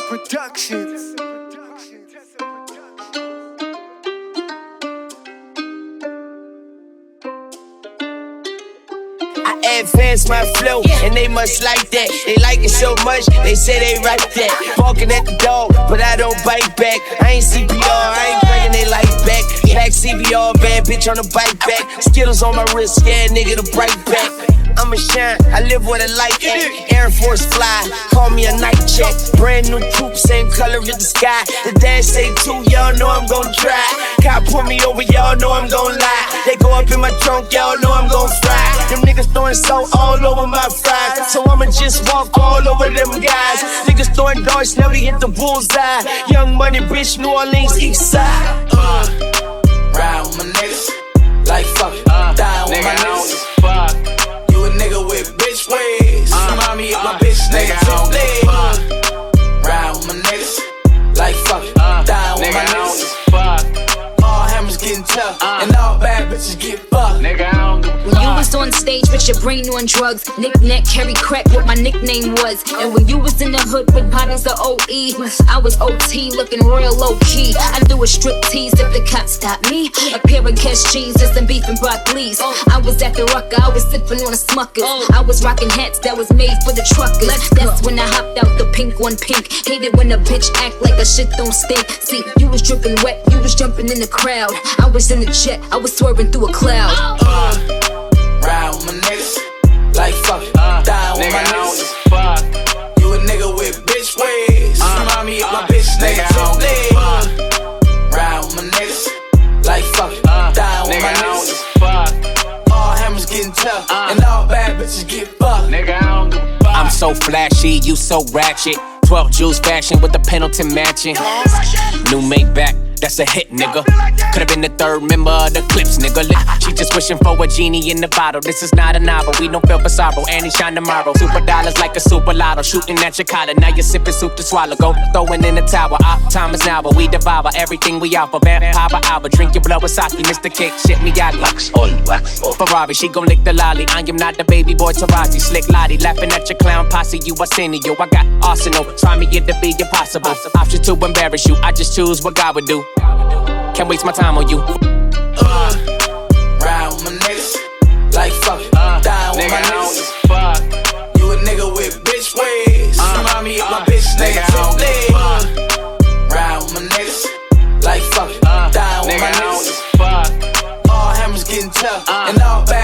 Productions. I advance my flow, and they must like that. They like it so much, they say they write that. Barking at the dog, but I don't bite back. I ain't CPR, I ain't bringing they life back. Back CPR, bad bitch on the bike back. Skittles on my wrist, scared nigga to bright back. I'ma shine, I live with a light at. Air Force fly, call me a night check. Brand new coupe, same color as the sky. The dash say 2, y'all know I'm gon' try. Cop pull me over, y'all know I'm gon' lie. They go up in my trunk, y'all know I'm gon' fry. Them niggas throwing salt all over my fries, so I'ma just walk all over them guys. Niggas throwing darts, never hit the bullseye. Young money, bitch, New Orleans, east side. Ride with my niggas, like fuck it, die with my niggas. You a nigga with bitch ways, remind me of my bitch niggas leg. Ride with my niggas, like fuck it, die with my niggas. All hammers getting tough, and all bad bitches get fucked. Nigga, I don't give a fuck. You was on stage with your brain on drugs. Knick-knack, carry crack, what my nickname was. And when you was in the hood with bottles of OE, I was OT, looking real low-key. I do a strip tease if the cops stop me. A pair of cash cheeses and beef and broccoli's. I was at the Rucker, I was sipping on a Smuckers. I was rocking hats that was made for the truckers. That's when I hopped out the pink one pink. Hate it when a bitch act like a shit don't stink. See, you was dripping wet, you was jumping in the crowd. I was in the jet, I was swerving through a cloud. Ride with my niggas, like fuck it, die with my niggas. You a nigga with bitch ways, remind me of my bitch niggas leg. Ride with my niggas, like fuck it, die with my niggas. All hammers getting tough, and all bad bitches get fucked. Nigga, I don't give a fuck. I'm so flashy, you so ratchet. 12 jewels fashion with the Pendleton matching. New Maybach, that's a hit, nigga. Could've been the third member of the Clips, nigga. She just wishing for a genie in the bottle. This is not a novel, we don't feel for sorrow. Annie shine tomorrow. Super dollars like a super lotto. Shooting at your collar, now you're sipping soup to swallow. Go throwing in the tower. Our time is now, but we devour everything we offer. Vampire hour, drink your blood with sake. Mr. Cake, shit me out like wax on. Ferrari, she gon' lick the lolly. I am not the baby boy Taraji. Slick Lottie, laughing at your clown posse. You Arsenio, I got Arsenal. Try me, it'll be impossible. Option to embarrass you, I just choose what God would do. Can't waste my time on you. Ride with my niggas, like fuck it, die with my niggas. You a nigga with bitch ways, remind me of my bitch niggas leg. Ride with my niggas, like fuck it, die with my niggas. All hammers getting tough, and all bad